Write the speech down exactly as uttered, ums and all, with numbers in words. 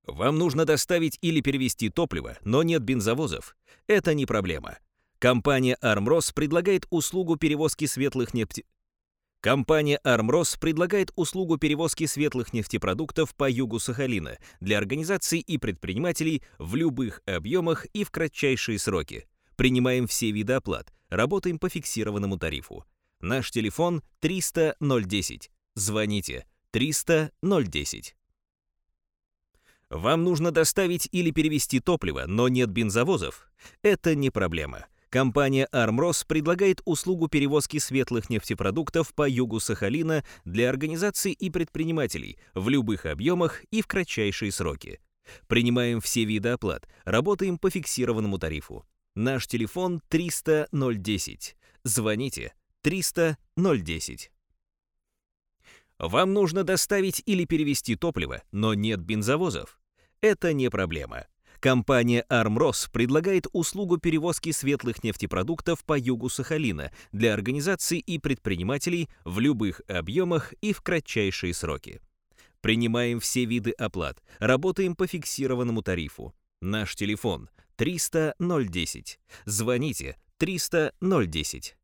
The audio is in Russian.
Вам нужно доставить или перевезти топливо, но нет бензовозов? Это не проблема. Компания «Армрос» предлагает услугу перевозки светлых нефти... Компания «Армрос» предлагает услугу перевозки светлых нефтепродуктов по югу Сахалина для организаций и предпринимателей в любых объемах и в кратчайшие сроки. Принимаем все виды оплат, работаем по фиксированному тарифу. Наш телефон триста ноль десять. Звоните триста ноль десять. Вам нужно доставить или перевезти топливо, но нет бензовозов? Это не проблема. Компания «Армрос» предлагает услугу перевозки светлых нефтепродуктов по югу Сахалина для организаций и предпринимателей в любых объемах и в кратчайшие сроки. Принимаем все виды оплат, работаем по фиксированному тарифу. Наш телефон триста ноль десять. Звоните триста ноль десять. Вам нужно доставить или перевезти топливо, но нет бензовозов? Это не проблема. Компания «Армрос» предлагает услугу перевозки светлых нефтепродуктов по югу Сахалина для организаций и предпринимателей в любых объемах и в кратчайшие сроки. Принимаем все виды оплат, работаем по фиксированному тарифу. Наш телефон триста ноль десять. Звоните триста ноль десять.